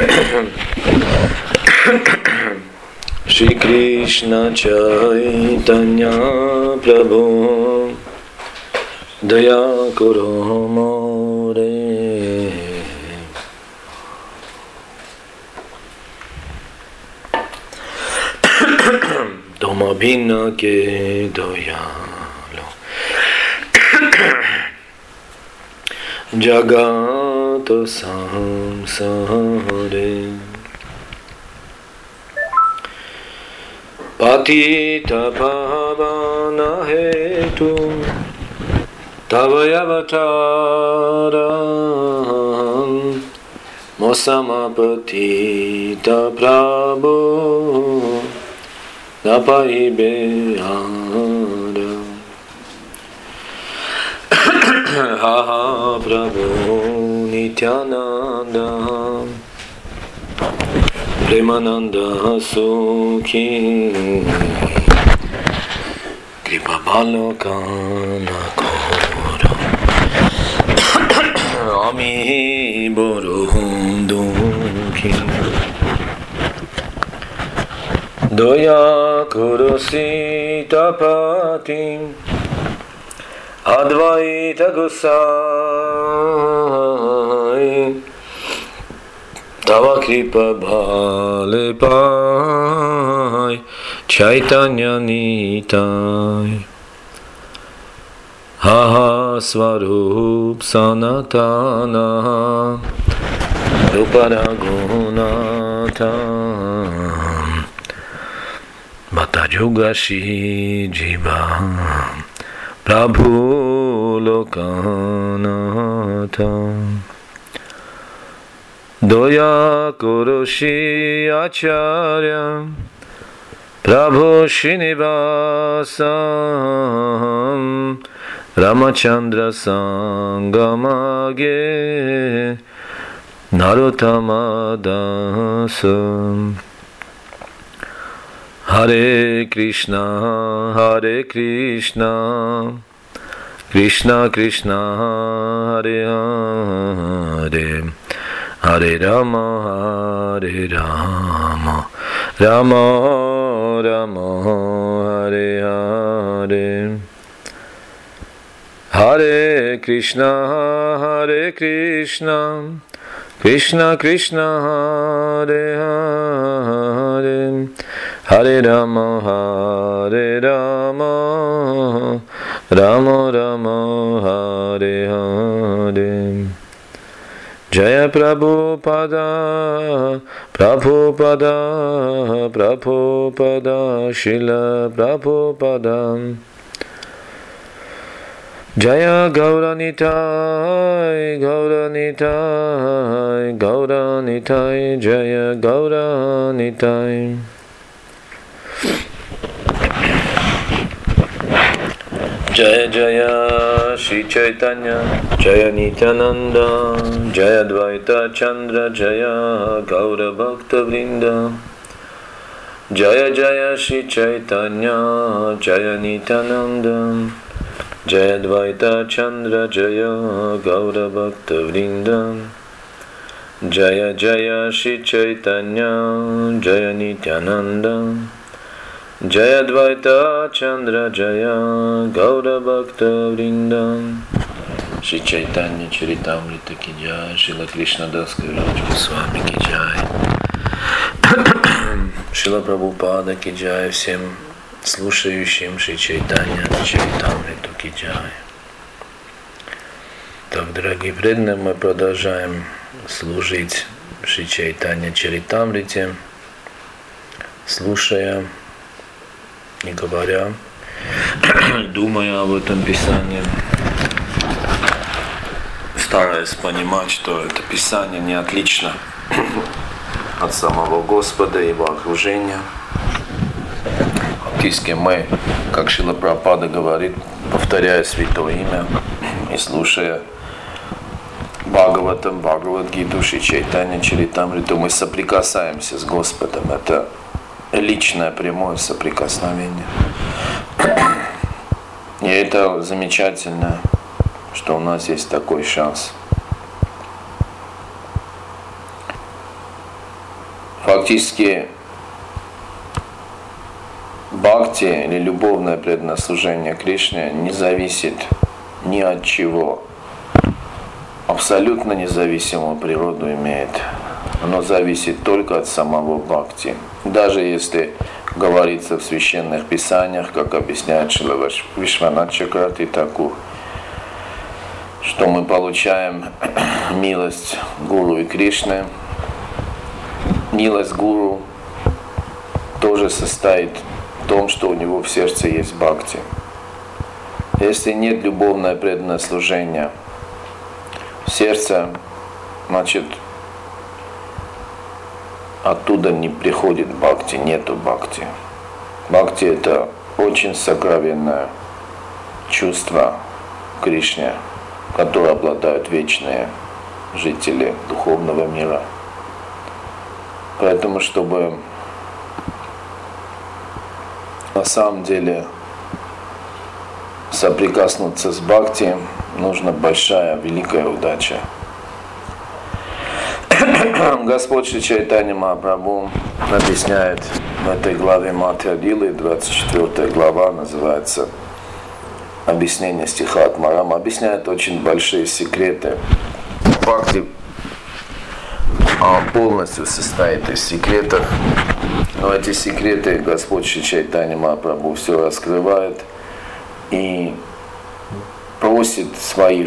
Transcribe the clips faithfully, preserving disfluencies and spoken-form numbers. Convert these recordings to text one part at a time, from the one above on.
Shri Krishna Chaitanya Prabhu Daya Kuro More Toma Bhina Ke Doyalo Jagato Samsare Patita Pavana Hetu Tavayavataram Mosamapatita Prabhu Napaibehara Haha Prabhu Nityananda Premananda Sukhi Kripa Balokana Kora Ami Borundunki Doya Kurusita Pati Advaita Gosai Tava Kripa Bhale Pai Chaitanya Nitai Haha Swarup Sanatana Ruparagunata Bata Jugashi Jiva Prabhu Lokanata Doya Kurushi Acharya Prabhu Srinivasam Ramachandra Sangamage Narottama Dasam Hare Krishna Hare Krishna Krishna Krishna Hare Hare Hare Rama Hare Rama Rama Rama Hare Hare Hare Krishna Hare Krishna Krishna Krishna Hare Hare Hare Rama Hare Rama Rama Rama Hare Hare Jaya Prabhupada Prabhupada Prabhupada Srila Prabhupada Jaya Gauranitai Gauranitai Gauranitai Jaya Gauranitai Jaya Jaya Shri Chaitanya Jaya Nityananda Jaya Dvaita Chandra Jaya Gaura Bhakta Vrinda Jaya Jaya Shri Chaitanya Jaya Nityananda Jaya Dvaita Chandra Jaya Gaura Bhakta Vrinda Jaya Jaya Shri Chaitanya Jaya Nityananda Jaya Dvaita Chandra Jaya Gaura Bhakta Vrinda Shri Chaitanya Charitamrita Ki Jai Srila Krishna Das Kaviraj Goswami Ki Jai Шрила Прабхупада Ки Джай, всем слушающим Шри Чайтанья Чаритамриту Ки Джай. Так, дорогие преданные, мы продолжаем служить Шри Чайтанья Чаритамрите, слушая, не говоря, думая об этом Писании, стараясь понимать, что это Писание не отлично от самого Господа и его окружения. Фактически мы, как Шрила Прабхупада говорит, повторяя Святое Имя и слушая Бхагаватам, Бхагавад-гиту, Шри Чайтанья Чаритамриту, мы соприкасаемся с Господом. Это личное прямое соприкосновение. И это замечательно, что у нас есть такой шанс. фактически бхакти или любовное преданное Кришне не зависит ни от чего. Абсолютно независимую природу имеет. Оно зависит только от самого бхакти. Даже если говорится в священных писаниях, как объясняет Шрила Вишванат Чакраворти Такур, что мы получаем милость Гуру и Кришны. Милость Гуру тоже состоит в том, что у него в сердце есть бхакти. Если нет любовное преданное служение в сердце, значит, оттуда не приходит бхакти, нету бхакти. Бхакти — это очень сокровенное чувство Кришне, которое обладают вечные жители духовного мира. Поэтому, чтобы на самом деле соприкоснуться с бхакти, нужна большая, великая удача. Господь Шри Чайтанья Махапрабху объясняет в этой главе Мадхья-лилы, двадцать четвёртая глава, называется «Объяснение стиха от Марама», объясняет очень большие секреты. Бхакти полностью состоит из секретов, но эти секреты Господь Шри Чайтанья Махапрабху все раскрывает и просит своих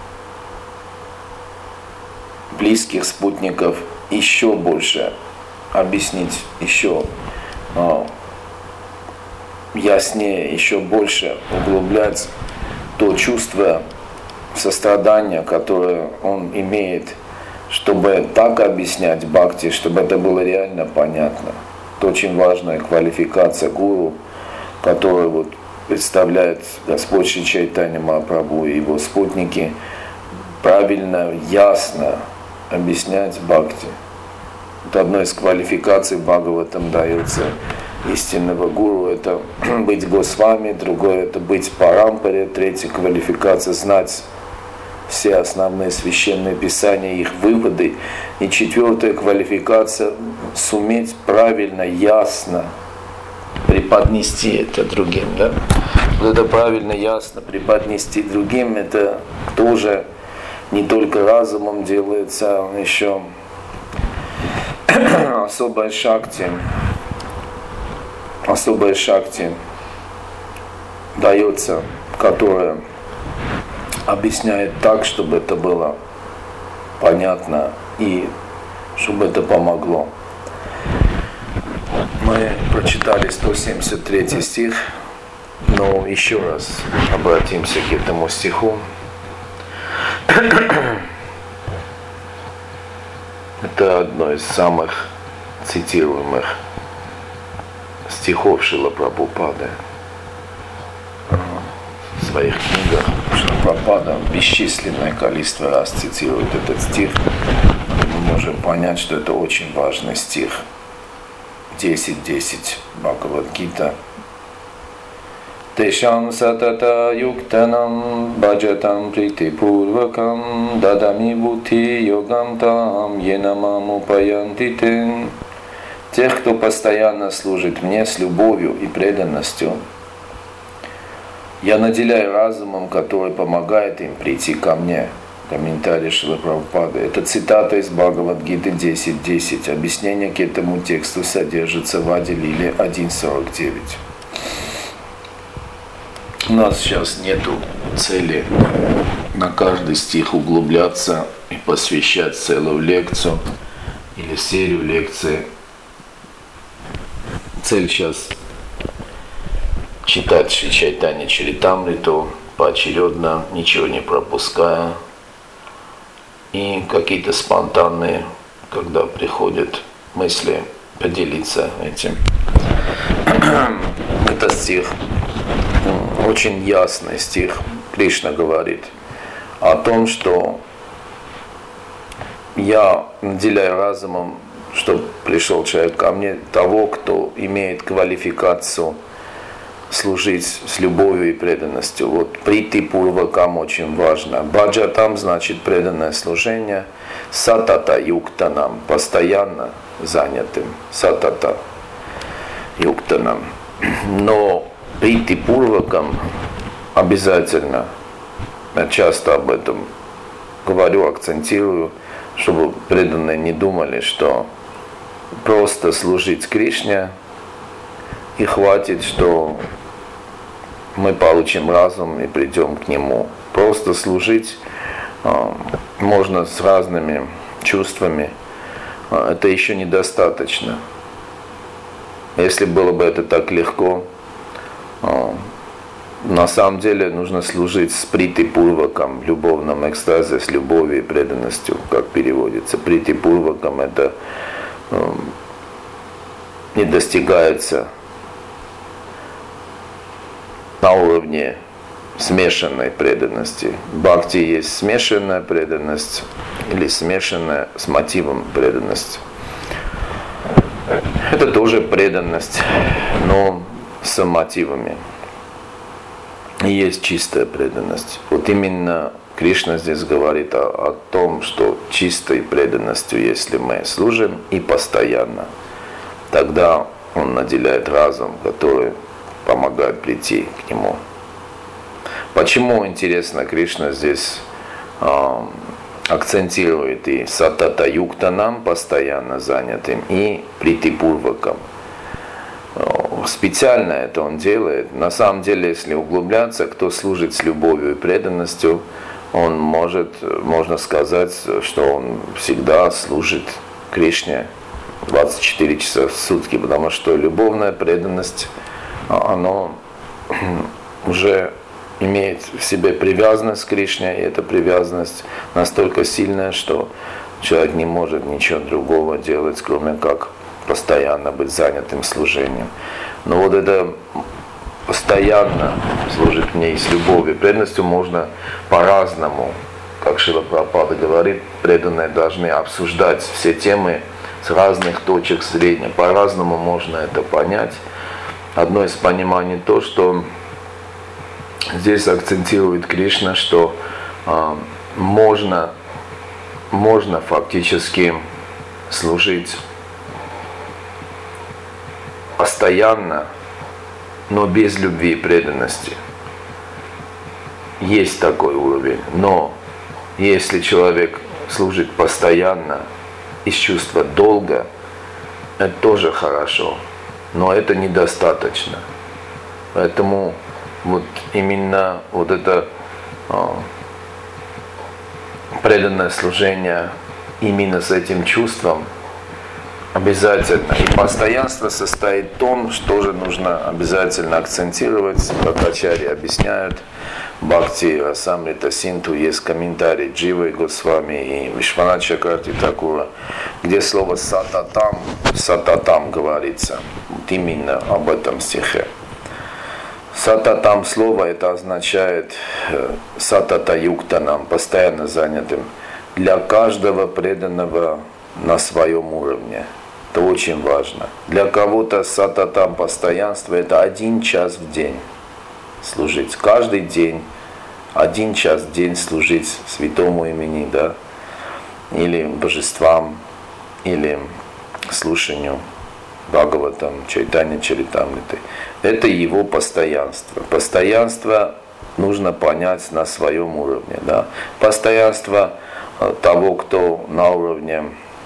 близких спутников еще больше объяснить, еще а, яснее, еще больше углублять то чувство сострадания, которое он имеет, чтобы так объяснять бхакти, чтобы это было реально понятно. Это очень важная квалификация гуру, которую вот представляет Господь Шри Чайтанья Махапрабху и его спутники, правильно, ясно объяснять бхакти. Это одной из квалификаций Бхагаватам дается истинного гуру. Это быть Госвами, другое это быть Парампаре, третья квалификация знать все основные священные писания, их выводы. И четвертая квалификация суметь правильно, ясно преподнести это другим. Да? Вот это правильно, ясно преподнести другим, это тоже не только разумом делается, а еще особая шакти, особая шакти дается, которая объясняет так, чтобы это было понятно и чтобы это помогло. Мы прочитали сто семьдесят третий стих, но еще раз обратимся к этому стиху. Это одно из самых цитируемых стихов Шрила Прабхупады в своих книгах. Шрила Прабхупада бесчисленное количество раз цитирует этот стих. Мы можем понять, что это очень важный стих. десять десять Бхагавад-гита. Тешам сатата юктанам баджатам притипурвакам дадами бути йогам там енамам упаянтитен. Тех, кто постоянно служит мне с любовью и преданностью, я наделяю разумом, который помогает им прийти ко мне. Комментарий Шрилы Прабхупады. Это цитата из Бхагавад-гиты десять десять. Объяснение к этому тексту содержится в Ади-лиле один сорок девять. У нас сейчас нету цели на каждый стих углубляться и посвящать целую лекцию или серию лекций. Цель сейчас читать Шри Чайтанья Чаритамриту поочередно, ничего не пропуская. И какие-то спонтанные, когда приходят мысли, поделиться этим. Это стих, очень ясный стих. Кришна говорит о том, что я наделяю разумом, чтобы пришел человек ко мне, того, кто имеет квалификацию служить с любовью и преданностью. Вот прийти пурвакам очень важно. Баджатам значит преданное служение. Сатата юктанам постоянно занятым, сатата юктанам. Но прити пурвакам обязательно, я часто об этом говорю, акцентирую, чтобы преданные не думали, что просто служить Кришне и хватит, что мы получим разум и придем к нему. Просто служить можно с разными чувствами. Это еще недостаточно. Если было бы это так легко, на самом деле нужно служить с прити пурваком, в любовном экстазе, с любовью и преданностью, как переводится. Прити пурваком это не достигается на уровне смешанной преданности. Бхакти есть смешанная преданность или смешанная с мотивом преданность. Это тоже преданность, но с мотивами. И есть чистая преданность. Вот именно Кришна здесь говорит о, о том, что чистой преданностью, если мы служим и постоянно, тогда Он наделяет разум, который помогает прийти к Нему. Почему, интересно, Кришна здесь э, акцентирует и сатата юктанам, постоянно занятым, и прити пурвакам. Специально это он делает. На самом деле, если углубляться, кто служит с любовью и преданностью, он может, можно сказать, что он всегда служит Кришне двадцать четыре часа в сутки, потому что любовная преданность, она уже имеет в себе привязанность к Кришне, и эта привязанность настолько сильная, что человек не может ничего другого делать, кроме как постоянно быть занятым служением. Но вот это постоянно служить мне и с любовью, преданностью можно по-разному, как Шрила Прабхупада говорит, преданные должны обсуждать все темы с разных точек зрения. По-разному можно это понять. Одно из пониманий то, что здесь акцентирует Кришна, что э, можно, можно фактически служить постоянно, но без любви и преданности. Есть такой уровень. Но если человек служит постоянно из чувства долга, это тоже хорошо, но это недостаточно. Поэтому вот именно вот это э, преданное служение именно с этим чувством обязательно. И постоянство состоит в том, что же нужно обязательно акцентировать, как ачарьи объясняют. Бхакти Расамрита Синту есть комментарий Дживы Госвами и Вишванат Чакрати Такура, где слово сататам, сататам говорится. Вот именно об этом стихе. Сататам слово это означает сатата юктанам, постоянно занятым, для каждого преданного на своем уровне. Это очень важно. Для кого-то сататам постоянство это один час в день служить. Каждый день один час в день служить святому имени, да, или божествам, или слушанию Бхагаватам, Чайтанья Чаритамриты. Это его постоянство. Постоянство нужно понять на своем уровне. Да. Постоянство того, кто на уровне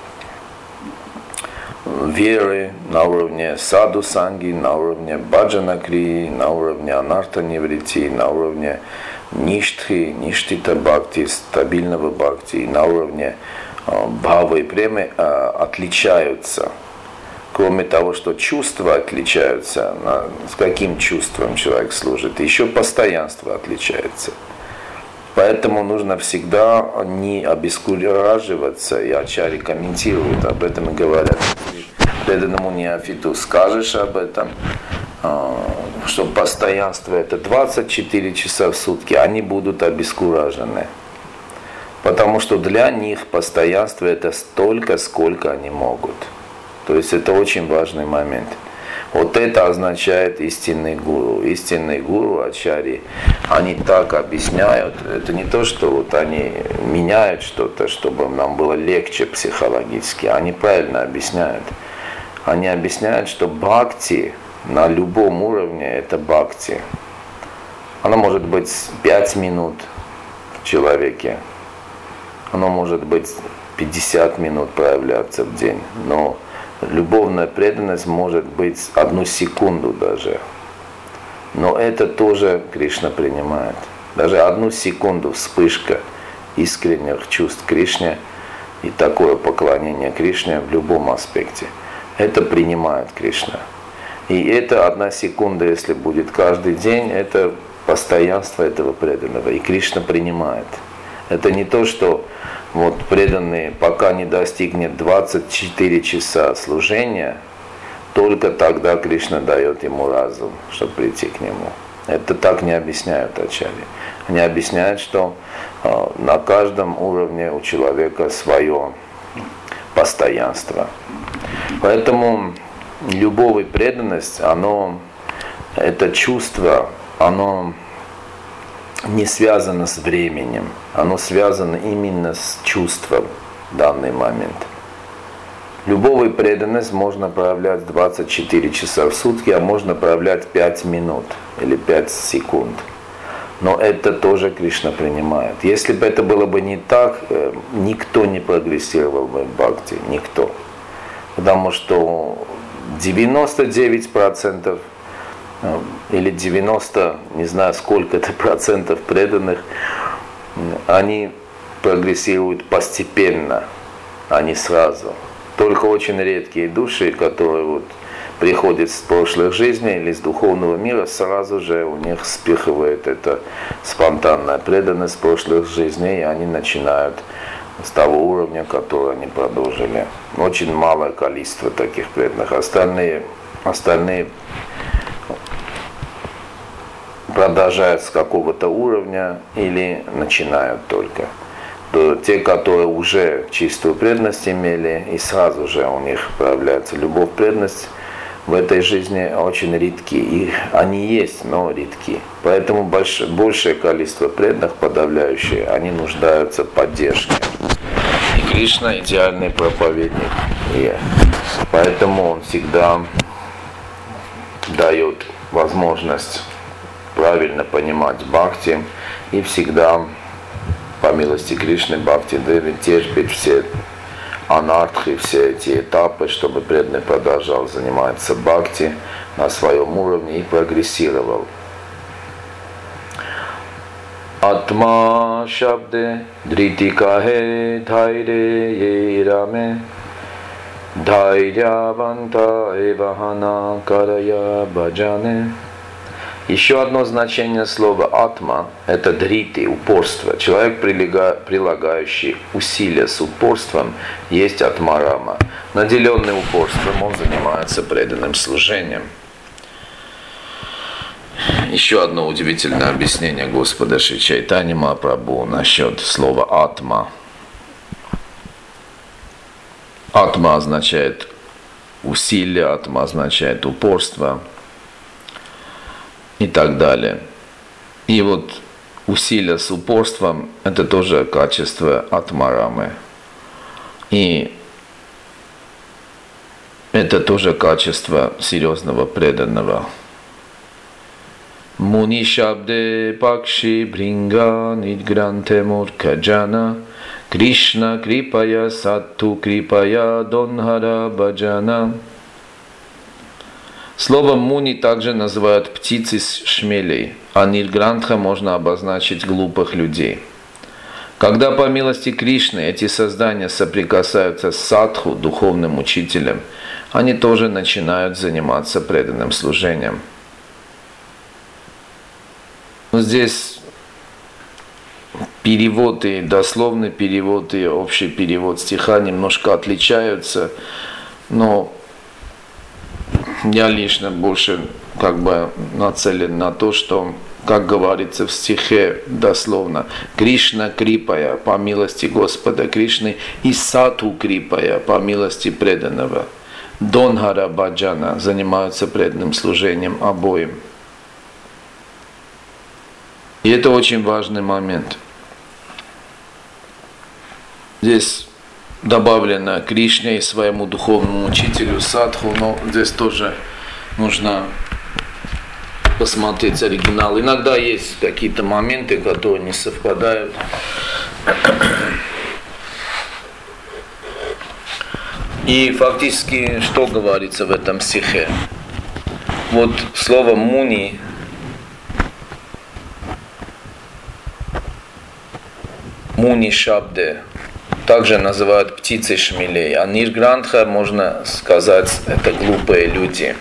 веры, на уровне саду санги, на уровне баджана крии, на уровне анарта неврити, на уровне ништхи, ништита бхакти, стабильного бхакти, на уровне бхавы и премы отличаются. Кроме того, что чувства отличаются, с каким чувством человек служит, еще постоянство отличается. Поэтому нужно всегда не обескураживаться, и ачарьи комментируют об этом и говорят, преданному неофиту скажешь об этом, что постоянство это двадцать четыре часа в сутки, они будут обескуражены. Потому что для них постоянство это столько, сколько они могут. То есть это очень важный момент. Вот это означает истинный гуру. Истинный гуру, ачарьи, они так объясняют. Это не то, что вот они меняют что-то, чтобы нам было легче психологически. Они правильно объясняют. Они объясняют, что бхакти на любом уровне это бхакти. Оно может быть пять минут в человеке. Оно может быть пятьдесят минут проявляться в день. Но любовная преданность может быть одну секунду даже. Но это тоже Кришна принимает. Даже одну секунду вспышка искренних чувств Кришне и такое поклонение Кришне в любом аспекте. Это принимает Кришна. И это одна секунда, если будет каждый день, это постоянство этого преданного. И Кришна принимает. Это не то, что вот преданный, пока не достигнет двадцать четыре часа служения, только тогда Кришна дает ему разум, чтобы прийти к нему. Это так не объясняют ачарьи. Они объясняют, что э, на каждом уровне у человека свое постоянство. Поэтому любовь и преданность, оно, это чувство, оно не связано с временем, оно связано именно с чувством в данный момент. Любовь и преданность можно проявлять двадцать четыре часа в сутки, а можно проявлять пять минут или пять секунд. Но это тоже Кришна принимает. Если бы это было бы не так, никто не прогрессировал бы в бхакти, никто. Потому что девяносто девять процентов или девяносто, не знаю сколько-то процентов преданных, они прогрессируют постепенно, а не сразу. Только очень редкие души, которые вот приходят с прошлых жизней или с духовного мира, сразу же у них вспыхивает эта спонтанная преданность прошлых жизней, и они начинают с того уровня, который они продолжили. Очень малое количество таких преданных. Остальные, остальные продолжают с какого-то уровня или начинают только. То те, которые уже чистую преданность имели, и сразу же у них проявляется любовь, преданность, в этой жизни очень редки. И они есть, но редки. Поэтому больш, большее количество преданных, подавляющие, они нуждаются в поддержке. И Кришна идеальный проповедник. И поэтому он всегда дает возможность правильно понимать бхакти и всегда, по милости Кришны, бхакти Деви терпит все анархи, все эти этапы, чтобы преданный продолжал заниматься бхакти на своем уровне и прогрессировал. Атма шабде дритикахе dhaiре ераме dhairyavanta evahana карая баджане. Еще одно значение слова атма – это дрити, упорство. Человек, прилагающий усилия с упорством, есть атмарама. Наделенный упорством, он занимается преданным служением. Еще одно удивительное объяснение Господа Шри Чайтаньи Махапрабху насчет слова атма. Атма означает усилие, атма означает упорство и так далее. И вот усилие с упорством – это тоже качество атмарамы. И это тоже качество серьезного преданного. Муни шабде пакши бринга нидгранте муркаджана Кришна крипая сатту крипая донхара баджана. Словом муни также называют птицы шмелей, а ниргрантха можно обозначить глупых людей. Когда по милости Кришны эти создания соприкасаются с садху, духовным учителем, они тоже начинают заниматься преданным служением. Но здесь перевод и дословный перевод и общий перевод стиха немножко отличаются, но я лично больше как бы нацелен на то, что, как говорится в стихе дословно, Кришна крипая, по милости Господа Кришны, и сату крипая, по милости преданного. Донхара Баджана занимаются преданным служением обоим. И это очень важный момент. Здесь добавлено Кришне и своему духовному учителю Садху, но здесь тоже нужно посмотреть оригинал. Иногда есть какие-то моменты, которые не совпадают. И фактически, что говорится в этом стихе? Вот слово «муни» «муни шабде» также называют птицей шмелей. А Ниргрантха, можно сказать, это глупые люди.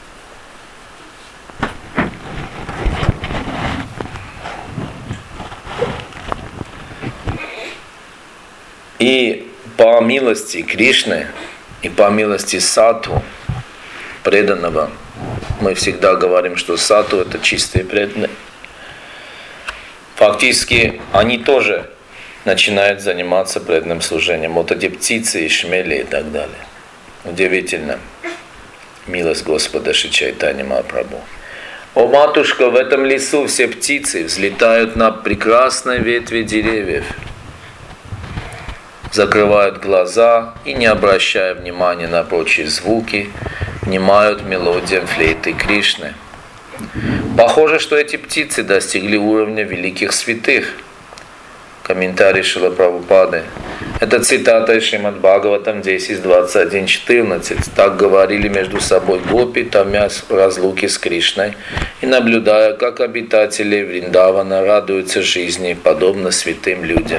И по милости Кришны и по милости Сатву, преданного, мы всегда говорим, что Сатву это чистые преданные, фактически они тоже начинают заниматься преданным служением. Вот эти птицы и шмели и так далее. Удивительно. Милость Господа Шри Чайтанья Махапрабху. О, матушка, в этом лесу все птицы взлетают на прекрасные ветви деревьев, закрывают глаза и, не обращая внимания на прочие звуки, внимают мелодиям флейты Кришны. Похоже, что эти птицы достигли уровня великих святых. Комментарий Шрила Прабхупады. Это цитата из Шримад Бхагаватам десять двадцать один четырнадцать. Так говорили между собой гопи, томясь в разлуке с Кришной и наблюдая, как обитатели Вриндавана радуются жизни, подобно святым людям.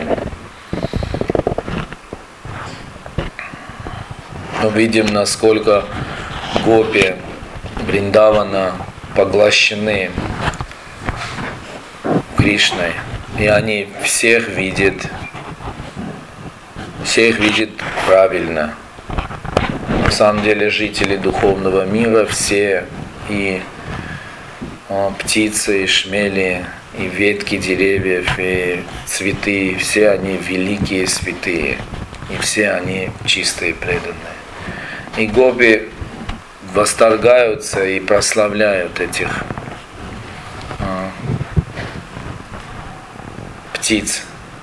Мы видим, насколько гопи Вриндавана поглощены Кришной. И они всех видят, всех видят правильно. На самом деле жители духовного мира все, и о, птицы, и шмели, и ветки деревьев, и цветы, все они великие святые. И все они чистые преданные. И гопи восторгаются и прославляют этих а, птиц.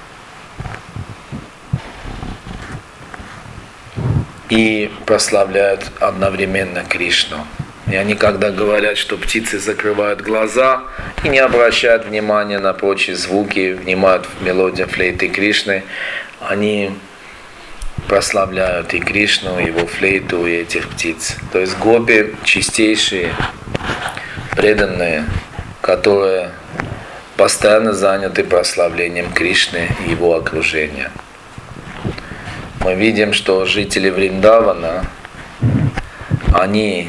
И прославляют одновременно Кришну. И они, когда говорят, что птицы закрывают глаза и не обращают внимания на прочие звуки, внимают в мелодию флейты Кришны, они прославляют и Кришну, и его флейту, и этих птиц. То есть гопи чистейшие, преданные, которые постоянно заняты прославлением Кришны и его окружения. Мы видим, что жители Вриндавана, они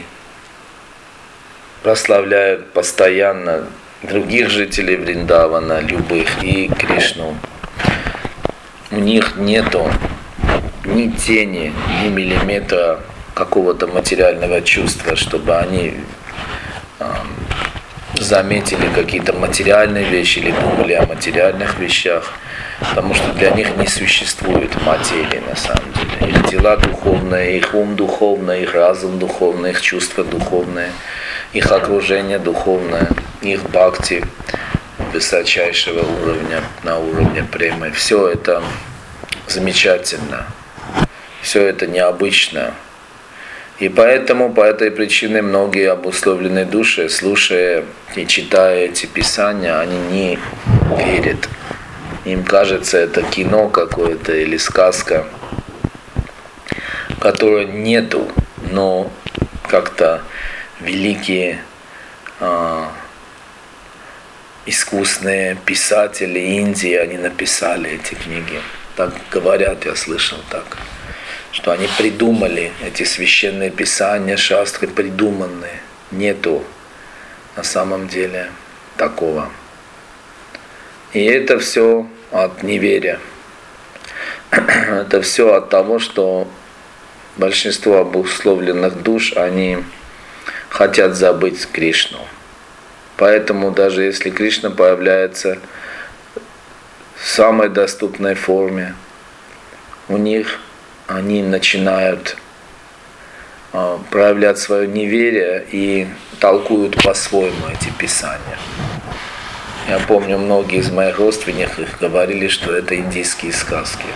прославляют постоянно других жителей Вриндавана, любых, и Кришну. У них нету ни тени, ни миллиметра какого-то материального чувства, чтобы они э, заметили какие-то материальные вещи или думали о материальных вещах, потому что для них не существует материи на самом деле. Их тела духовные, их ум духовный, их разум духовный, их чувства духовные, их окружение духовное, их бхакти высочайшего уровня, на уровне премы. Все это замечательно. Все это необычно. И поэтому, по этой причине, многие обусловленные души, слушая и читая эти писания, они не верят. Им кажется, это кино какое-то или сказка, которой нету, но как-то великие а, искусные писатели Индии, они написали эти книги. Так говорят, я слышал так, что они придумали эти священные писания, шастры придуманные. Нету на самом деле такого. И это все от неверия. Это все от того, что большинство обусловленных душ, они хотят забыть Кришну. Поэтому даже если Кришна появляется в самой доступной форме, у них они начинают проявлять свое неверие и толкуют по-своему эти писания. Я помню, многие из моих родственников говорили, что это индийские сказки,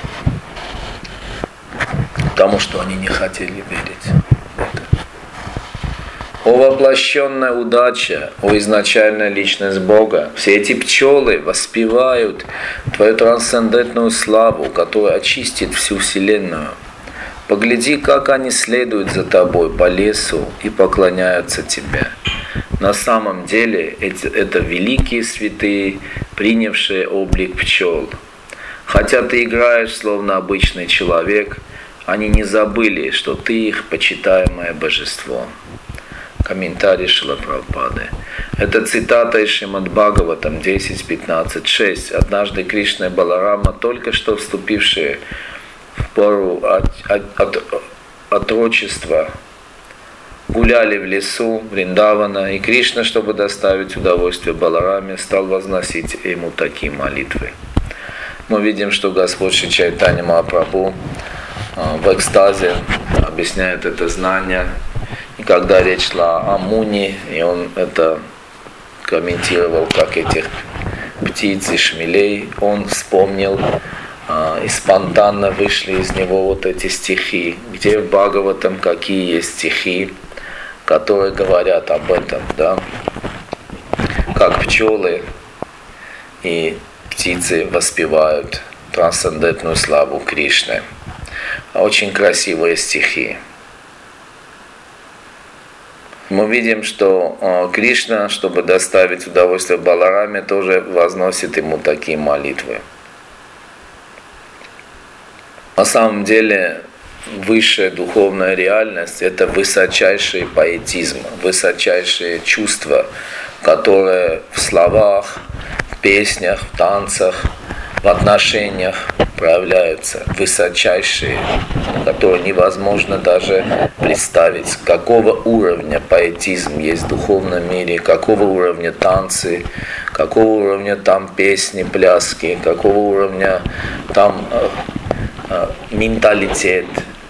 потому что они не хотели верить в это. О воплощенная удача, о изначальная личность Бога, все эти пчелы воспевают твою трансцендентную славу, которая очистит всю вселенную. Погляди, как они следуют за тобой по лесу и поклоняются тебе. На самом деле это великие святые, принявшие облик пчел. Хотя ты играешь словно обычный человек, они не забыли, что ты их почитаемое божество. Комментарий Шрила Прабхупады. Это цитата из Шримад Бхагаватам десять пятнадцать шесть. Однажды Кришна и Баларама, только что вступившие в пору от, от, от, отрочества, гуляли в лесу Вриндавана, и Кришна, чтобы доставить удовольствие Балараме, стал возносить ему такие молитвы. Мы видим, что Господь Шри Чайтанья Махапрабху в экстазе объясняет это знание. И когда речь шла о Муни, и он это комментировал, как этих птиц и шмелей, он вспомнил, и спонтанно вышли из него вот эти стихи, где в Бхагаватам какие есть стихи, которые говорят об этом, да, как пчелы и птицы воспевают трансцендентную славу Кришны. Очень красивые стихи. Мы видим, что Кришна, чтобы доставить удовольствие Балараме, тоже возносит ему такие молитвы. На самом деле, высшая духовная реальность – это высочайший поэтизм, высочайшие чувства, которые в словах, в песнях, в танцах, в отношениях проявляются, высочайшие, которые невозможно даже представить, какого уровня поэтизм есть в духовном мире, какого уровня танцы, какого уровня там песни, пляски, какого уровня там э, э, менталитет,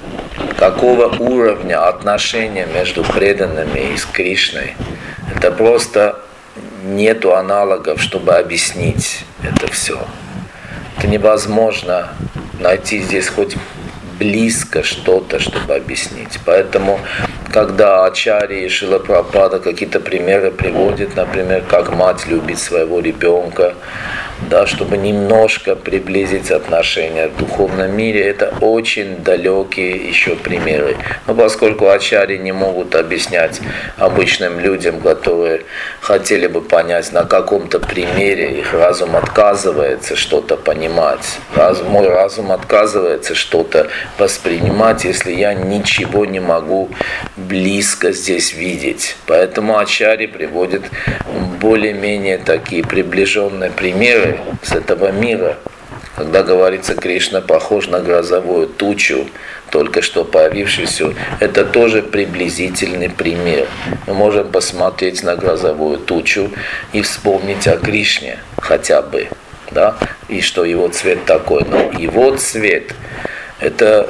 какого уровня отношения между преданными и с Кришной. Это просто нету аналогов, чтобы объяснить это все. Это невозможно найти здесь хоть близко что-то, чтобы объяснить. Поэтому, когда Ачарья и Шрила Прабхупада какие-то примеры приводят, например, как мать любит своего ребенка, да, чтобы немножко приблизить отношения в духовном мире, это очень далекие еще примеры. Но поскольку ачарьи не могут объяснять обычным людям, которые хотели бы понять на каком-то примере, их разум отказывается что-то понимать. Разум, мой разум отказывается что-то воспринимать, если я ничего не могу близко здесь видеть. Поэтому ачарьи приводят более-менее такие приближенные примеры с этого мира. Когда говорится, Кришна похож на грозовую тучу, только что появившуюся, это тоже приблизительный пример. Мы можем посмотреть на грозовую тучу и вспомнить о Кришне хотя бы, да, и что его цвет такой. Но его цвет – это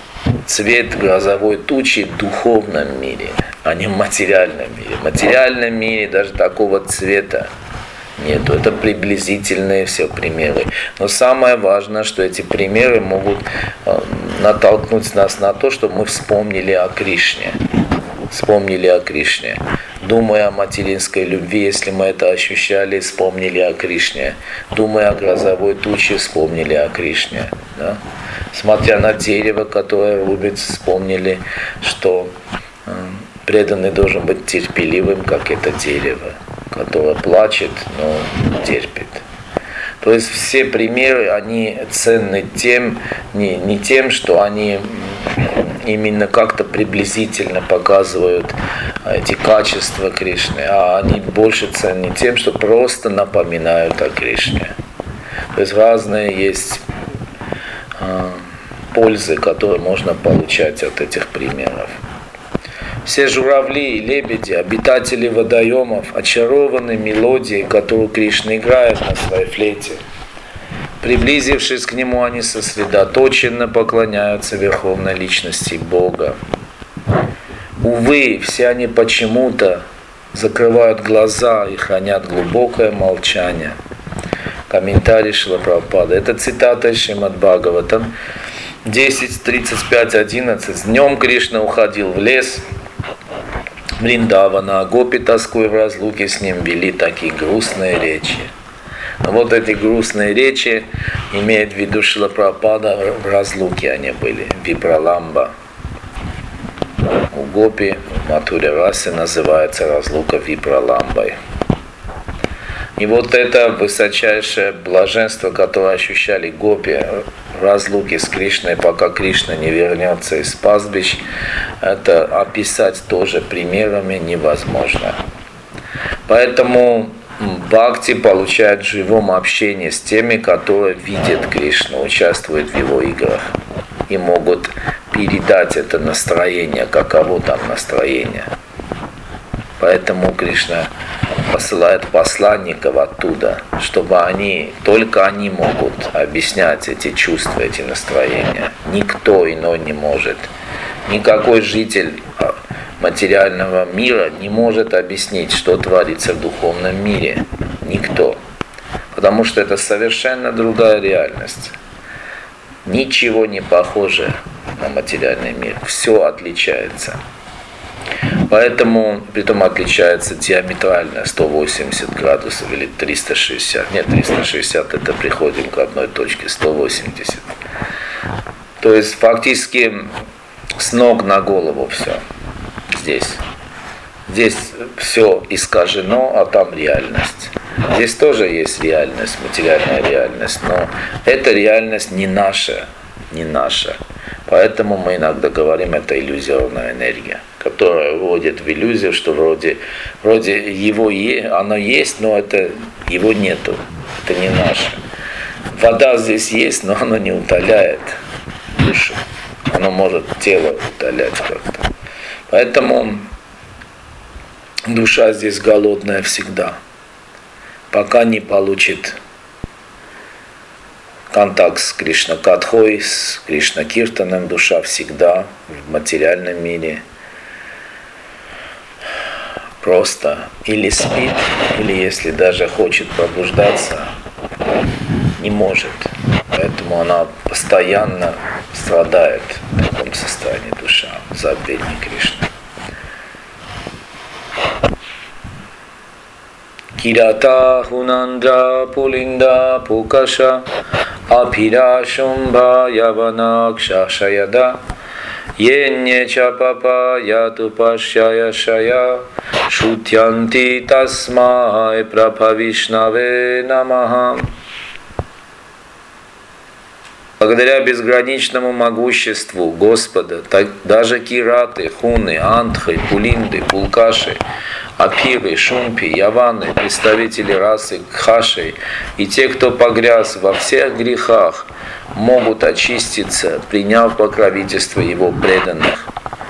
цвет грозовой тучи в духовном мире, а не в материальном мире. В материальном мире даже такого цвета нету. Это приблизительные все примеры. Но самое важное, что эти примеры могут э, натолкнуть нас на то, чтобы мы вспомнили о Кришне. Вспомнили о Кришне. Думая о материнской любви, если мы это ощущали, вспомнили о Кришне. Думая о грозовой туче, вспомнили о Кришне. Да? Смотря на дерево, которое рубит, вспомнили, что э, преданный должен быть терпеливым, как это дерево, которое плачет, но терпит. То есть все примеры, они ценны тем, не, не тем, что они именно как-то приблизительно показывают эти качества Кришны, а они больше ценны тем, что просто напоминают о Кришне. То есть разные есть э, пользы, которые можно получать от этих примеров. Все журавли и лебеди, обитатели водоемов, очарованы мелодией, которую Кришна играет на своей флейте. Приблизившись к нему, они сосредоточенно поклоняются Верховной Личности Бога. увы, все они почему-то закрывают глаза и хранят глубокое молчание. Комментарий Шрила Прабхупады. Это цитата из Шримад Бхагаватам десять тридцать пять одиннадцать. Днем Кришна уходил в лес Вриндавана, а гопи, тоскуя в разлуке с ним, вели такие грустные речи. Вот эти грустные речи имеет в виду Шрила Прабхупада, в разлуке они были, Випраламба. У гопи в Матхуре расе называется разлука Випраламбой. И вот это высочайшее блаженство, которое ощущали гопи в разлуке с Кришной, пока Кришна не вернется из пастбищ, это описать тоже примерами невозможно. Поэтому бхакти получает в живом общении с теми, которые видят Кришну, участвуют в его играх и могут передать это настроение, каково там настроение. Поэтому Кришна посылает посланников оттуда, чтобы они, только они могут объяснять эти чувства, эти настроения. Никто иной не может. Никакой житель материального мира не может объяснить, что творится в духовном мире. Никто. Потому что это совершенно другая реальность. Ничего не похоже на материальный мир. Все отличается. Поэтому, притом отличается диаметрально сто восемьдесят градусов или триста шестьдесят. Нет, триста шестьдесят это приходим к одной точке, сто восемьдесят. То есть фактически с ног на голову все здесь. Здесь все искажено, а там реальность. Здесь тоже есть реальность, материальная реальность, но эта реальность не наша, не наша. Поэтому мы иногда говорим, это иллюзорная энергия, которая вводит в иллюзию, что вроде, вроде его е, оно есть, но это, его нету, это не наше. Вода здесь есть, но она не утоляет душу, оно может тело утолять как-то. Поэтому душа здесь голодная всегда, пока не получит контакт с Кришна-катхой, с Кришна-киртаном, душа всегда в материальном мире просто или спит, или если даже хочет пробуждаться, не может. Поэтому она постоянно страдает в таком состоянии душа, в забвении Кришны. Кирата хунандра пулинда пукаша апира шумба яванакша шаяда йенне чапапа яту пашяя шая шутянти тасмай прабхавишнаве намаха. Благодаря безграничному могуществу Господа, так, даже кираты, хуны, антхы, пулинды, пулкаши, апиры, шумпи, яваны, представители расы кхаши и те, кто погряз во всех грехах, могут очиститься, приняв покровительство его преданных.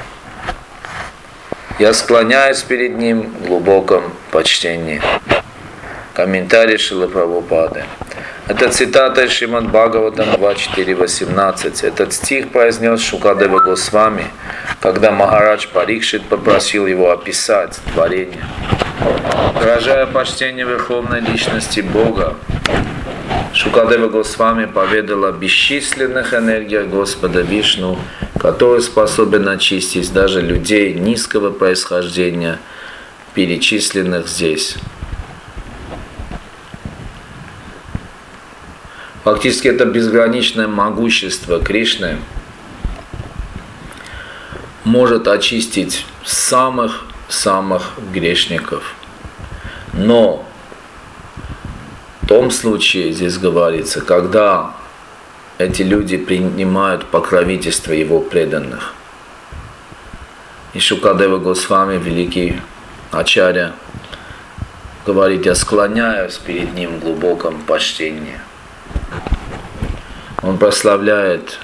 Я склоняюсь перед ним в глубоком почтении. Комментарий Шрилы Прабхупады. Это цитата из Шримад Бхагаватам двадцать четыре восемнадцать. Этот стих произнес Шукадева Госвами, когда Махарадж Парикшит попросил его описать творение. Выражая почтение Верховной Личности Бога, Шукадева Госвами поведал о бесчисленных энергиях Господа Вишну, который способен очистить даже людей низкого происхождения, перечисленных здесь. Фактически это безграничное могущество Кришны может очистить самых-самых грешников. Но в том случае, здесь говорится, когда эти люди принимают покровительство его преданных. И Шукадева Госвами, великий Ачарья, говорит: я склоняюсь перед ним в глубоком почтении. Он прославляет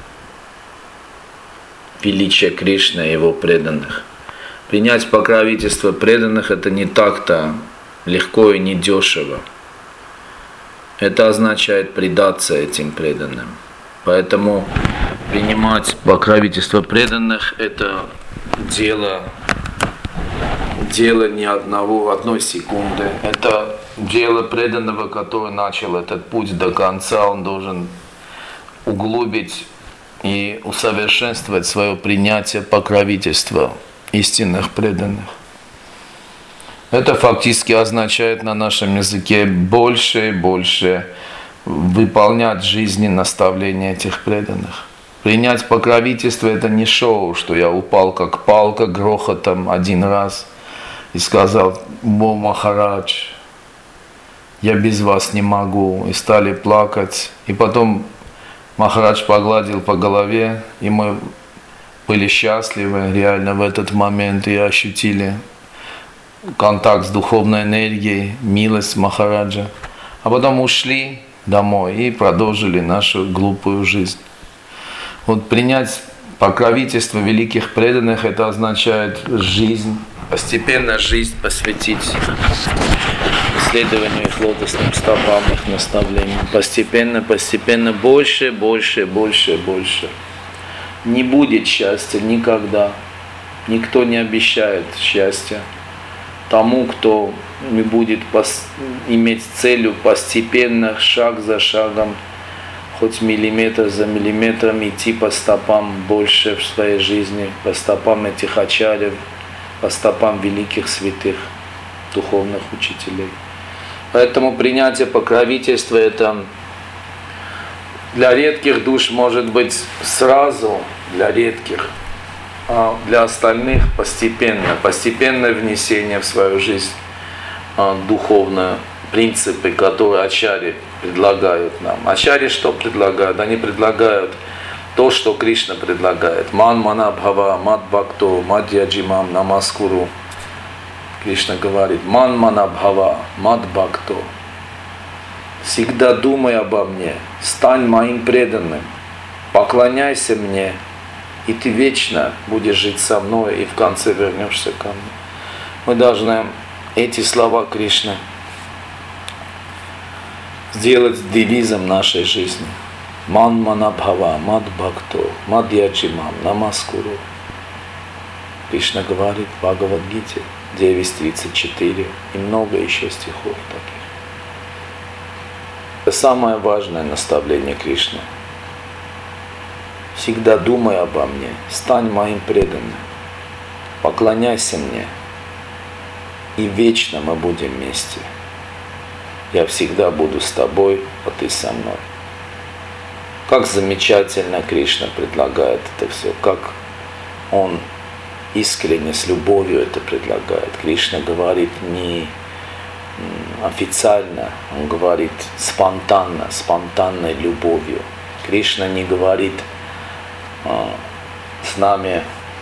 величие Кришны и его преданных. Принять покровительство преданных — это не так-то легко и не дешево. Это означает предаться этим преданным. Поэтому принимать покровительство преданных — это дело, дело не одного, одной секунды. Это дело преданного, который начал этот путь до конца. Он должен углубить и усовершенствовать свое принятие покровительства истинных преданных. Это фактически означает на нашем языке больше и больше выполнять в жизни наставления этих преданных. Принять покровительство – это не шоу, что я упал как палка грохотом один раз и сказал: «О, Махарадж, я без вас не могу», и стали плакать. И потом Махарадж погладил по голове, и мы были счастливы реально в этот момент и ощутили контакт с духовной энергией, милость Махараджа. А потом ушли домой и продолжили нашу глупую жизнь. Вот принять покровительство великих преданных – это означает жизнь, постепенно жизнь посвятить исследованию их лотосным стопам, их наставлениям. Постепенно, постепенно, больше, больше, больше, больше. Не будет счастья никогда. Никто не обещает счастья тому, кто не будет пос- иметь целью постепенно, шаг за шагом, хоть миллиметр за миллиметром идти по стопам больше в своей жизни, по стопам этих ачарьев, по стопам великих святых, духовных учителей. Поэтому принятие покровительства – это для редких душ может быть сразу, для редких, а для остальных постепенно, постепенное внесение в свою жизнь духовные принципы, которые ачарьи предлагают нам. Ачарьи что предлагают? Они предлагают то, что Кришна предлагает. Ман мана бхава, мад бхакто, мадьяджимам намаскуру. Кришна говорит: ман мана бхава, мад бхакто. Всегда думай обо мне, стань моим преданным, поклоняйся мне, и ты вечно будешь жить со мной, и в конце вернешься ко мне. Мы должны эти слова Кришны сделать девизом нашей жизни. Ман мана бхава, мад бхакто, мадьяджимам намаскуру. Кришна говорит в Бхагавад-гите девять тридцать четыре и много еще стихов таких. Это самое важное наставление Кришны. Всегда думай обо мне, стань моим преданным, поклоняйся мне, и вечно мы будем вместе. Я всегда буду с тобой, а ты со мной. Как замечательно Кришна предлагает это все, как Он искренне, с любовью это предлагает. Кришна говорит не официально, Он говорит спонтанно, спонтанной любовью. Кришна не говорит а, с нами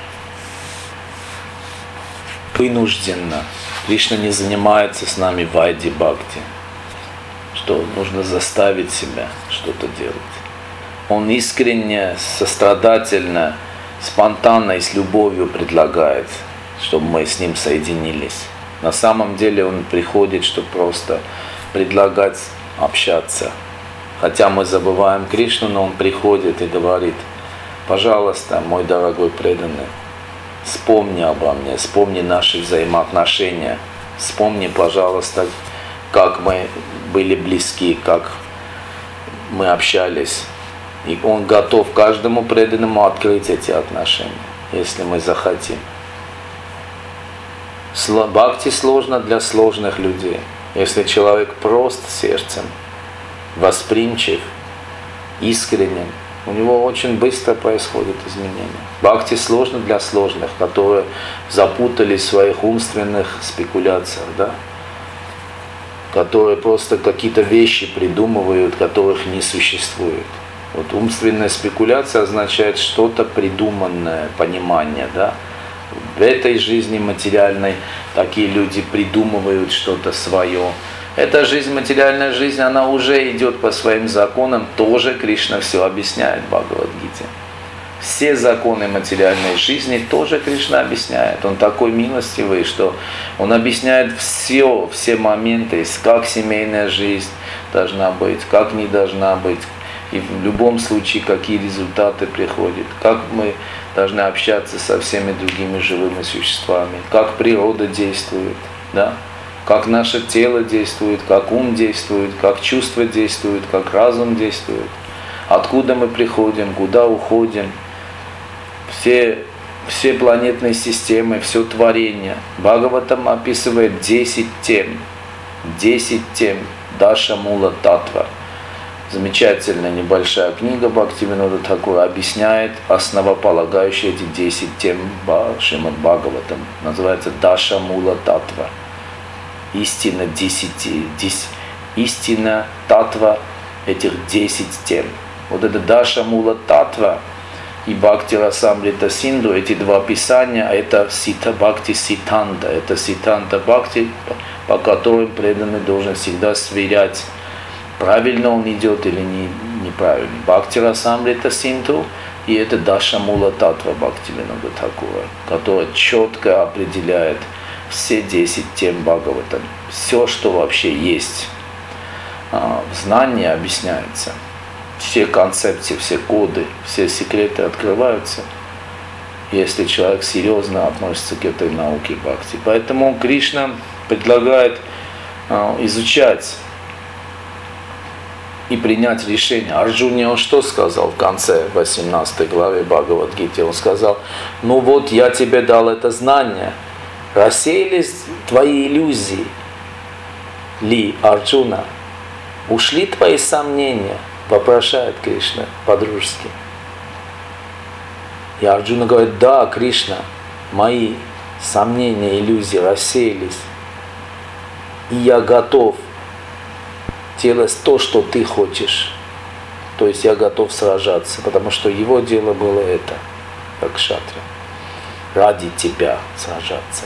вынужденно. Кришна не занимается с нами вайди бхакти, что нужно заставить себя что-то делать. Он искренне, сострадательно, спонтанно и с любовью предлагает, чтобы мы с Ним соединились. На самом деле Он приходит, чтобы просто предлагать общаться. Хотя мы забываем Кришну, но Он приходит и говорит: пожалуйста, мой дорогой преданный, вспомни обо мне, вспомни наши взаимоотношения, вспомни, пожалуйста, как мы были близки, как мы общались. И Он готов каждому преданному открыть эти отношения, если мы захотим. Бхакти сложно для сложных людей. Если человек прост сердцем, восприимчив, искренен, у него очень быстро происходят изменения. Бхакти сложно для сложных, которые запутались в своих умственных спекуляциях, да? Которые просто какие-то вещи придумывают, которых не существует. Вот умственная спекуляция означает что-то придуманное, понимание, да? В этой жизни материальной такие люди придумывают что-то свое. Эта жизнь, материальная жизнь, она уже идет по своим законам, тоже Кришна все объясняет в Бхагавад-гите. Все законы материальной жизни тоже Кришна объясняет. Он такой милостивый, что Он объясняет все, все моменты, как семейная жизнь должна быть, как не должна быть, и в любом случае какие результаты приходят, как мы должны общаться со всеми другими живыми существами, как природа действует, да? Как наше тело действует, как ум действует, как чувства действуют, как разум действует, откуда мы приходим, куда уходим, все, все планетные системы, все творение. Бхагаватам описывает десять тем, десять тем Даша Мула Татва. Замечательная небольшая книга Бхактивинода Тхакура объясняет основополагающие эти десять тем Шримад Бхагаватам. Называется Даша Мула Татва. Истина десяти, дес, истина татва этих десять тем. Вот это Даша Мула Татва и Бхакти Расамрита Синду, эти два писания, это Сита Бхакти Ситанта, это Ситанта Бхакти, по которым преданный должен всегда сверять, правильно он идет или не, неправильно. Бхакти Расамрита Синду и это Даша Мула Татва Бхактивинода Тхакура, которая четко определяет все десять тем Бхагаватам. Все, что вообще есть в знании, объясняется. Все концепции, все коды, все секреты открываются, если человек серьезно относится к этой науке бхакти. Поэтому Кришна предлагает изучать и принять решение. Арджуне он что сказал в конце восемнадцатой главы Бхагавад-гиты? Он сказал: ну вот я тебе дал это знание, рассеялись твои иллюзии ли, Арджуна? Ушли твои сомнения? Вопрошает Кришна по-дружески. И Арджуна говорит: да, Кришна, мои сомнения, иллюзии рассеялись. И я готов делать то, что ты хочешь. То есть я готов сражаться, потому что его дело было это, как кшатри. Ради тебя сражаться.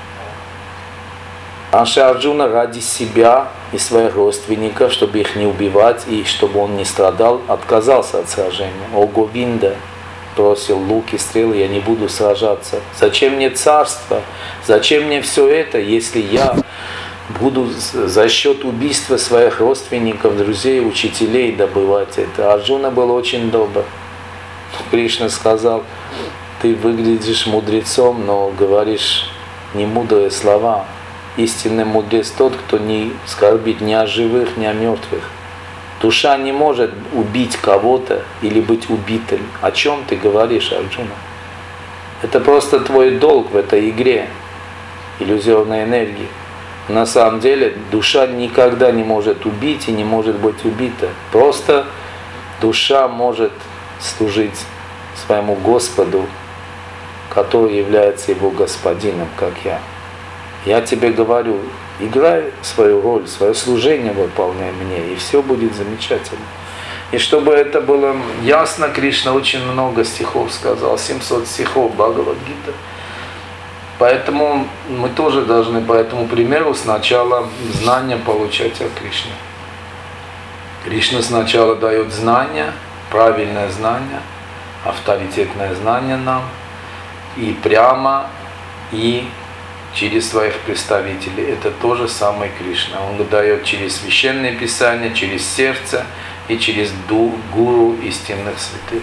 Анши Арджуна ради себя и своих родственников, чтобы их не убивать и чтобы он не страдал, отказался от сражения. О Говинда, бросил лук и стрелы, я не буду сражаться. Зачем мне царство? Зачем мне все это, если я буду за счет убийства своих родственников, друзей, учителей добывать это? Арджуна был очень добр. Кришна сказал: ты выглядишь мудрецом, но говоришь немудрые слова. Истинный мудрец тот, кто не скорбит ни о живых, ни о мертвых. Душа не может убить кого-то или быть убитым. О чем ты говоришь, Арджуна? Это просто твой долг в этой игре иллюзорной энергии. На самом деле душа никогда не может убить и не может быть убита. Просто душа может служить своему Господу, который является его господином, как я. Я тебе говорю, играй свою роль, свое служение выполняй мне, и все будет замечательно. И чтобы это было ясно, Кришна очень много стихов сказал, семьсот стихов Бхагавад-гита. Поэтому мы тоже должны по этому примеру сначала знания получать от Кришны. Кришна сначала дает знания, правильное знание, авторитетное знание нам, и прямо, и через своих представителей. Это то же самое Кришна. Он дает через священные писания, через сердце и через гуру истинных святых.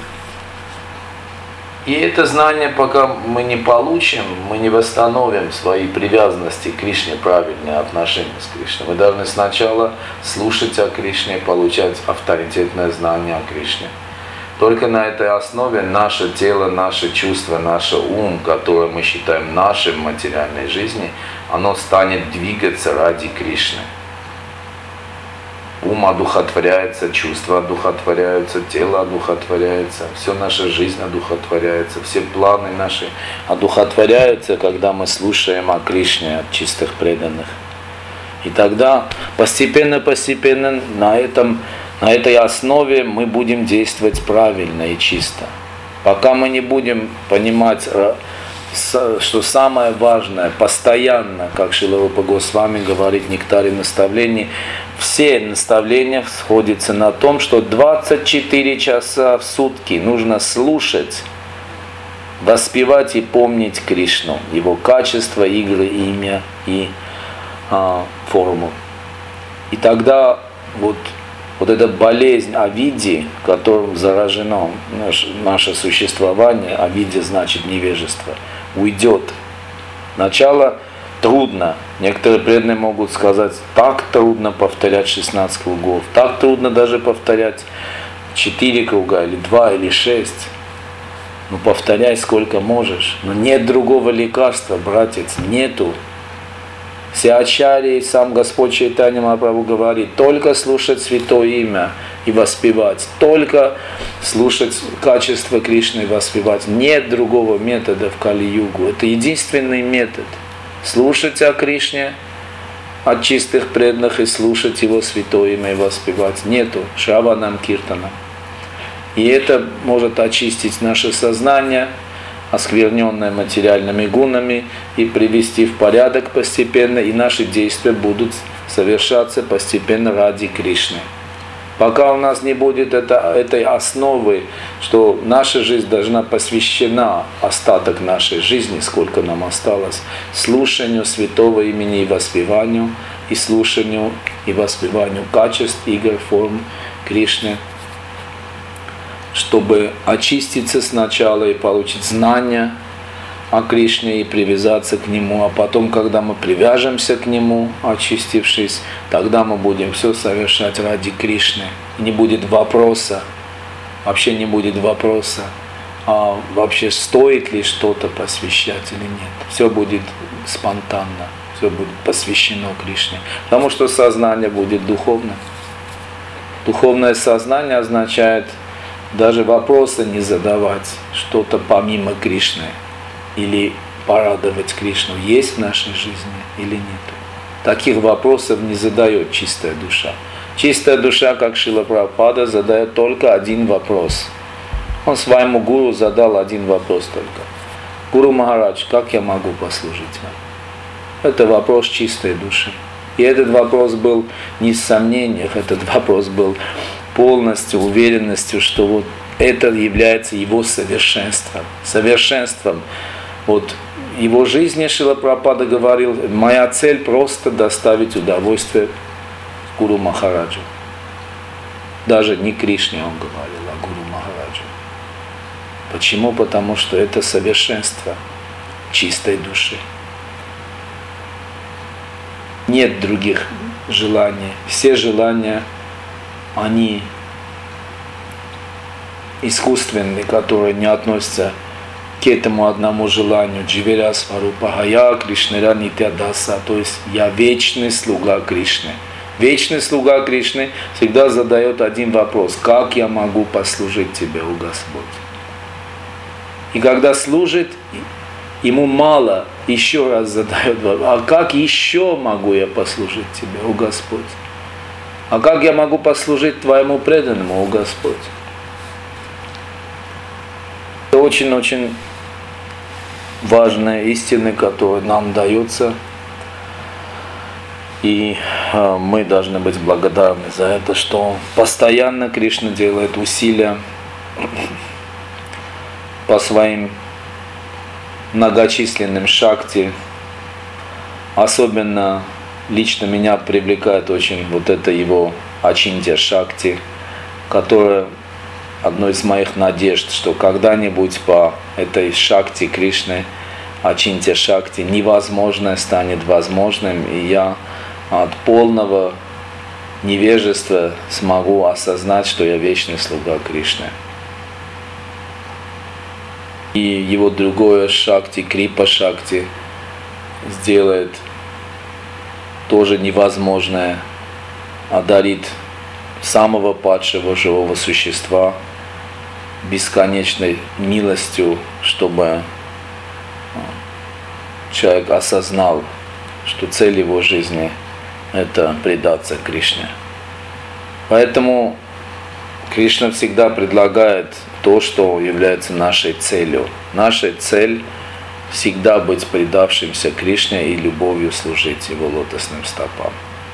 И это знание, пока мы не получим, мы не восстановим свои привязанности к Кришне, правильные отношения с Кришной. Мы должны сначала слушать о Кришне, получать авторитетное знание о Кришне. Только на этой основе наше тело, наши чувства, наш ум, который мы считаем нашим в материальной жизни, оно станет двигаться ради Кришны. Ум одухотворяется, чувства одухотворяются, тело одухотворяется, вся наша жизнь одухотворяется, все планы наши одухотворяются, когда мы слушаем о Кришне от чистых преданных. И тогда постепенно-постепенно на этом На этой основе мы будем действовать правильно и чисто. Пока мы не будем понимать, что самое важное, постоянно, как Шрила Рупа Госвами говорит в Нектаре наставлений, все наставления сходятся на том, что двадцать четыре часа в сутки нужно слушать, воспевать и помнить Кришну, его качество, игры, имя и а, форму. И тогда вот вот эта болезнь авидии, которым заражено наш, наше существование, авидия значит невежество, уйдет. Начало трудно. Некоторые преданные могут сказать, так трудно повторять шестнадцать кругов, так трудно даже повторять четыре круга, или два, или шесть. Ну повторяй сколько можешь. Но нет другого лекарства, братец, нету. Все ачарьи, сам Господь Чайтанья Махапрабху говорит, только слушать Святое Имя и воспевать, только слушать качество Кришны и воспевать. Нет другого метода в Кали-югу. Это единственный метод. Слушать о Кришне от чистых преданных и слушать Его Святое Имя и воспевать. Нету Шраванам Киртанам. И это может очистить наше сознание, оскверненное материальными гунами, и привести в порядок постепенно, и наши действия будут совершаться постепенно ради Кришны. Пока у нас не будет это, этой основы, что наша жизнь должна посвящена, остаток нашей жизни, сколько нам осталось, слушанию святого имени и воспеванию, и слушанию и воспеванию качеств, игр, форм Кришны, чтобы очиститься сначала и получить знания о Кришне и привязаться к Нему, а потом, когда мы привяжемся к Нему, очистившись, тогда мы будем все совершать ради Кришны. Не будет вопроса, вообще не будет вопроса, а вообще стоит ли что-то посвящать или нет. Все будет спонтанно, все будет посвящено Кришне, потому что сознание будет духовным. Духовное сознание означает даже вопросы не задавать, что-то помимо Кришны, или порадовать Кришну есть в нашей жизни или нет. Таких вопросов не задает чистая душа. Чистая душа, как Шрила Прабхупада, задает только один вопрос. Он своему гуру задал один вопрос только. Гуру Махарадж, как я могу послужить вам? Это вопрос чистой души. И этот вопрос был не в сомнениях, этот вопрос был полностью уверенностью, что вот это является его совершенством. Совершенством. Вот его жизни Шрила Прабхупада говорил, моя цель просто доставить удовольствие Гуру Махараджу. Даже не Кришне он говорил, а Гуру Махараджу. Почему? Потому что это совершенство чистой души. Нет других желаний. Все желания, они искусственные, которые не относятся к этому одному желанию. Дживера Сварупа Гая Кришнера Нитядаса. То есть я вечный слуга Кришны. Вечный слуга Кришны всегда задает один вопрос. Как я могу послужить Тебе, о Господь? И когда служит, ему мало, еще раз задает вопрос. А как еще могу я послужить Тебе, о Господь? А как я могу послужить Твоему преданному, о Господь? Это очень-очень важная истина, которая нам дается. И э, мы должны быть благодарны за это, что постоянно Кришна делает усилия по своим многочисленным шакти. Особенно лично меня привлекает очень вот это его Ачинтья Шакти, которое одно из моих надежд, что когда-нибудь по этой Шакти Кришны, Ачинтья Шакти, невозможное станет возможным, и я от полного невежества смогу осознать, что я вечный слуга Кришны. И его другое Шакти, Крипа Шакти, сделает тоже невозможное, одарит самого падшего живого существа бесконечной милостью, чтобы человек осознал, что цель его жизни – это предаться Кришне. Поэтому Кришна всегда предлагает то, что является нашей целью. Наша цель – всегда быть предавшимся Кришне и любовью служить Его лотосным стопам.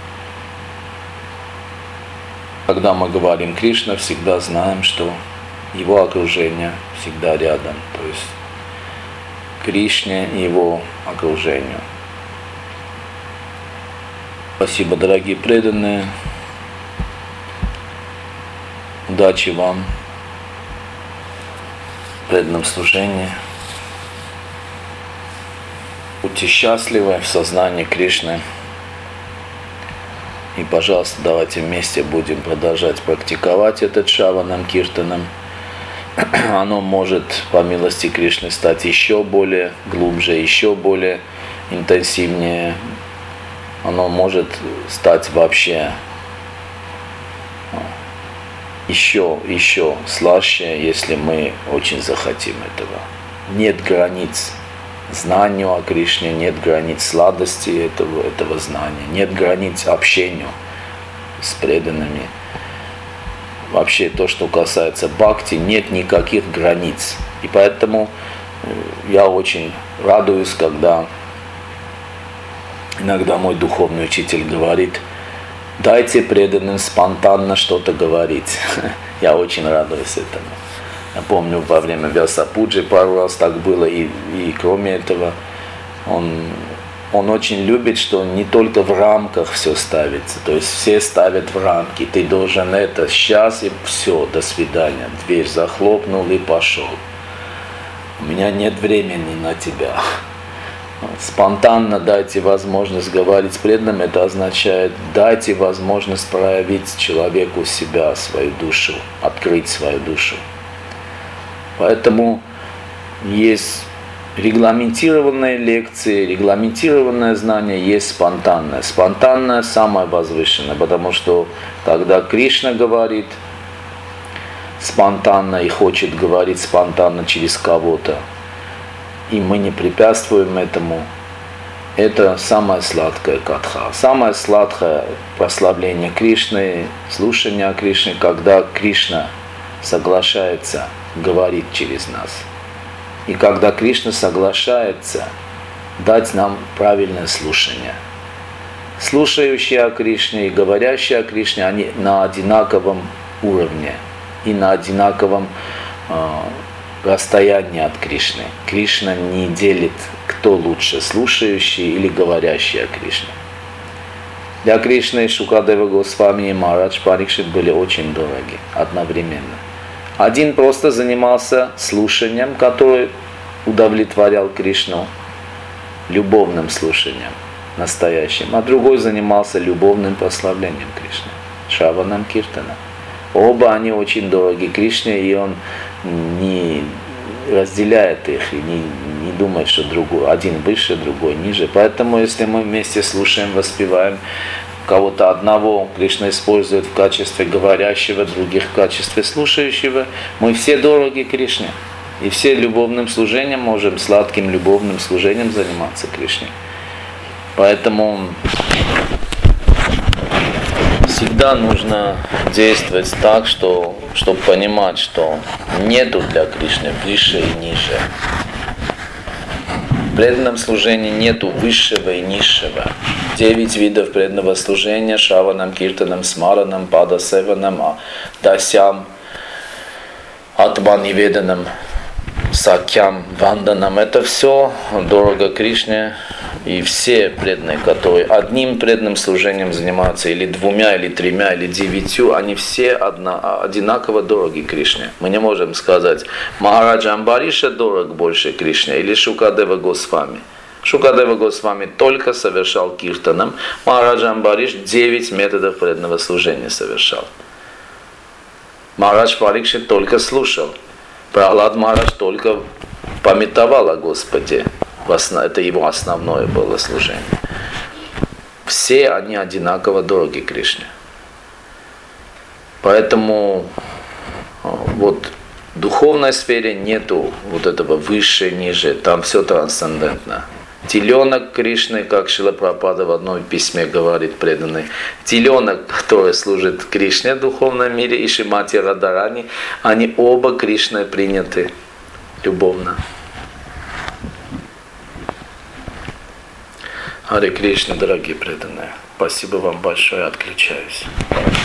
Когда мы говорим Кришна, всегда знаем, что Его окружение всегда рядом. То есть Кришне и Его окружению. Спасибо, дорогие преданные. Удачи вам в преданном служении. Будьте счастливы в сознании Кришны. И, пожалуйста, давайте вместе будем продолжать практиковать этот Шраванам Киртанам. Оно может, по милости Кришны, стать еще более глубже, еще более интенсивнее. Оно может стать вообще еще, еще слаще, если мы очень захотим этого. Нет границ знанию о Кришне, нет границ сладости этого, этого знания, нет границ общению с преданными. Вообще то, что касается бхакти, нет никаких границ. И поэтому я очень радуюсь, когда иногда мой духовный учитель говорит: дайте преданным спонтанно что-то говорить. Я очень радуюсь этому. Я помню, во время Вьясапуджи пару раз так было, и, и кроме этого, он, он очень любит, что не только в рамках все ставится, то есть все ставят в рамки, ты должен это сейчас и все, до свидания, дверь захлопнул и пошел. У меня нет времени на тебя. Спонтанно дайте возможность говорить с преданным, это означает дайте возможность проявить человеку себя, свою душу, открыть свою душу. Поэтому есть регламентированные лекции, регламентированное знание, есть спонтанное. Спонтанное самое возвышенное, потому что когда Кришна говорит спонтанно и хочет говорить спонтанно через кого-то, и мы не препятствуем этому, это самое сладкое катха. Самое сладкое прославление Кришны, слушание о Кришне, когда Кришна соглашается говорить через нас. И когда Кришна соглашается дать нам правильное слушание. Слушающие о Кришне и говорящие о Кришне, они на одинаковом уровне и на одинаковом э, расстоянии от Кришны. Кришна не делит, кто лучше, слушающий или говорящий о Кришне. Для Кришны Шукадева Госвами и Махарадж Парикшит были очень дороги одновременно. Один просто занимался слушанием, которое удовлетворял Кришну, любовным слушанием, настоящим, а другой занимался любовным прославлением Кришны, Шраванам Киртана. Оба они очень дороги Кришне, и он не разделяет их и не, не думает, что другой, один выше, другой ниже. Поэтому, если мы вместе слушаем, воспеваем, кого-то одного Кришна использует в качестве говорящего, других в качестве слушающего, мы все дороги Кришне. И все любовным служением можем, сладким любовным служением заниматься Кришне. Поэтому всегда нужно действовать так, что, чтобы понимать, что нету для Кришны выше и ниже. В преданном служении нету высшего и низшего. Девять видов преданного служения: Шраванам, Киртанам, Смаранам, Падасеванам, Дасям, Атманиведанам, Сакьям, Ванданам. Это все дорого Кришне. И все преданные, которые одним преданным служением занимаются, или двумя, или тремя, или девятью, они все одна, одинаково дороги Кришне. Мы не можем сказать, Махараджа Амбариша дорог больше Кришне, или Шукадева Госвами. Шукадева Госвами только совершал киртаном, Махараджа Амбариш девять методов преданного служения совершал. Махарадж Парикшит только слушал. Прахлад Махарадж только памятовал о Господе. Это его основное было служение. Все они одинаково дороги Кришне. Поэтому вот в духовной сфере нету вот этого выше, ниже, там все трансцендентно. Теленок Кришны, как Шрила Прабхупада в одном письме говорит преданный, теленок, который служит Кришне в духовном мире, и Шримати Радарани, они оба Кришной приняты любовно. Харе Кришна, дорогие преданные. Спасибо вам большое, отключаюсь.